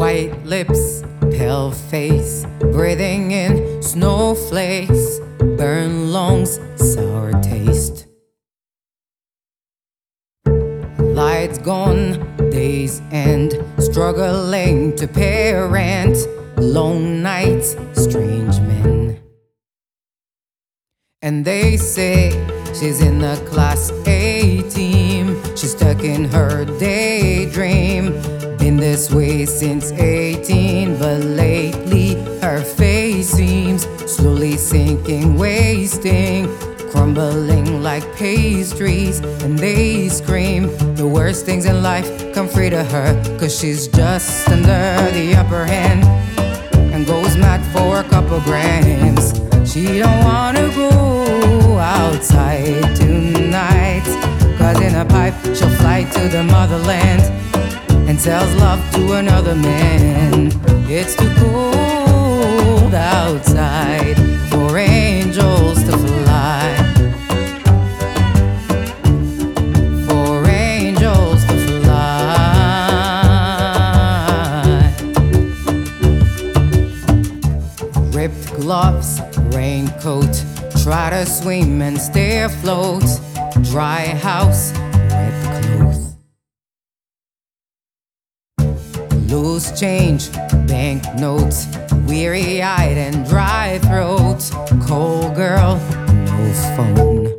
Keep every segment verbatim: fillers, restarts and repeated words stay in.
White lips, pale face, breathing in snowflakes, burn lungs, sour taste. Lights gone, days end, struggling to parent, lone nights, strange men. And they say she's in the class A team, she's stuck in her daydream. Been this way since eighteen, but lately her face seems slowly sinking, wasting, crumbling like pastries. And they scream the worst things in life come free to her, cause she's just under the upper hand and goes mad for a couple grams. She don't wanna go outside tonight, cause in a pipe she'll fly to the motherland and tells love to another man. It's too cold outside for angels to fly, for angels to fly. Ripped gloves, raincoat, try to swim and stay afloat. Dry house, wet clothes. Loose change, banknotes, weary-eyed and dry throat. Cold girl, no phone.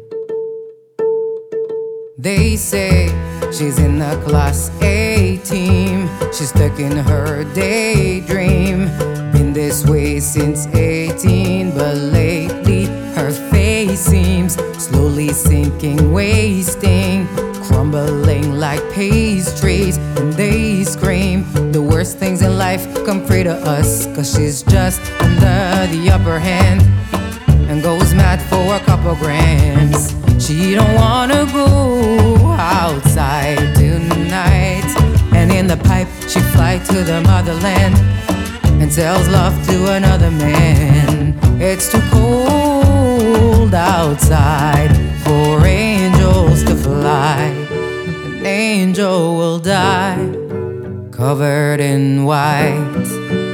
They say she's in the class A team, she's stuck in her daydream. Been this way since eighteen, but lately her face seems slowly sinking, wasting, crumbling like pastries. And they scream the worst things in life come free to us, cause she's just under the upper hand and goes mad for a couple grams. She don't wanna go outside tonight, and in the pipe she fly to the motherland and tells love to another man. It's too cold outside for angels to fly. An angel will die covered in white.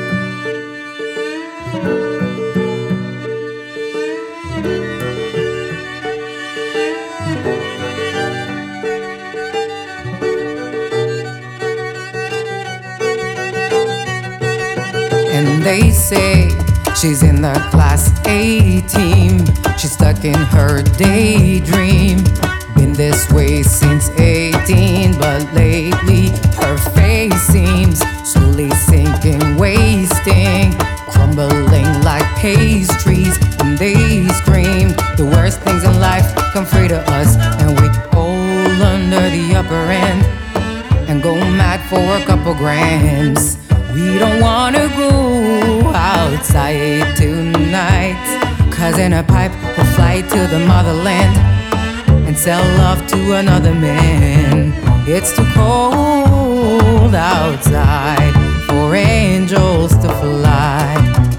And they say she's in the class A team, she's stuck in her daydream. Been this way since eighteen, but lately her face seems slowly sinking, wasting, crumbling like pastries. And they scream the worst things in life come free to us, and we all under the upper end and go mad for a couple grams. We don't wanna go outside tonight, cause in a pipe we'll fly to the motherland and sell love to another man. It's too cold outside for angels to fly,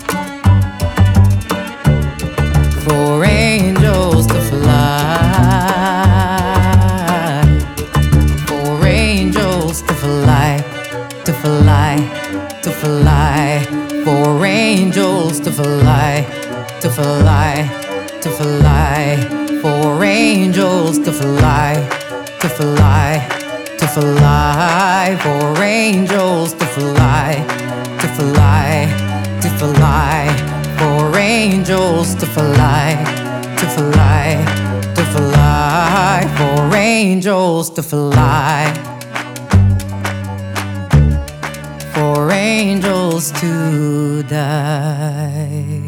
for angels to fly, for angels to fly, to fly, to fly, for angels to fly, to fly, to fly, for angels to fly, to fly, to fly, for angels to fly, to fly, to fly, for angels to fly, to fly, to fly, for angels to fly, for angels to die.